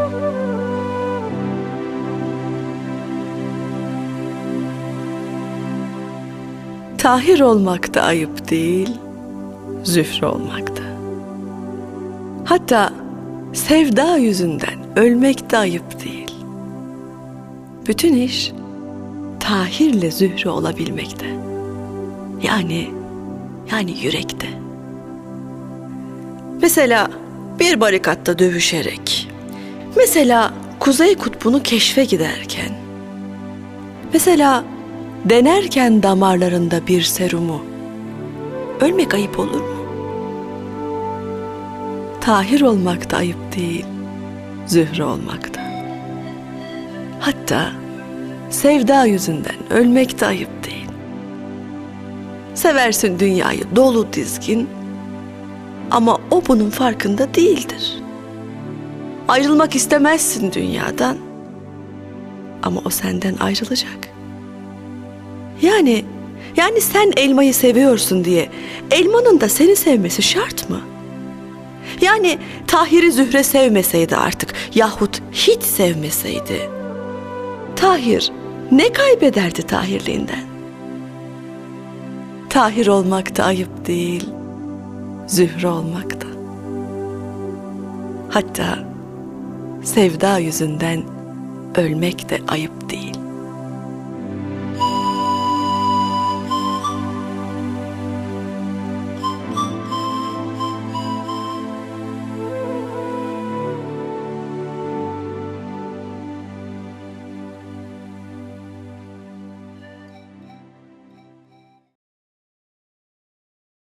Tahir olmak da ayıp değil, Zühre olmak da. Hatta sevda yüzünden ölmek de ayıp değil. Bütün iş Tahir'le Zühre olabilmekte. Yani yürekte. Mesela bir barikatta dövüşerek, mesela Kuzey Kutbu'nu keşfe giderken, mesela denerken damarlarında bir serumu, ölmek ayıp olur mu? Tahir olmak da ayıp değil, Zühre olmak da. Hatta sevda yüzünden ölmek de ayıp değil. Seversin dünyayı dolu dizgin, ama o bunun farkında değildir. Ayrılmak istemezsin dünyadan, ama o senden ayrılacak. Yani sen elmayı seviyorsun diye elmanın da seni sevmesi şart mı? Yani Tahir'i Zühre sevmeseydi artık, yahut hiç sevmeseydi, Tahir ne kaybederdi Tahirliğinden? Tahir olmak da ayıp değil, Zühre olmak da. Hatta sevda yüzünden ölmek de ayıp değil.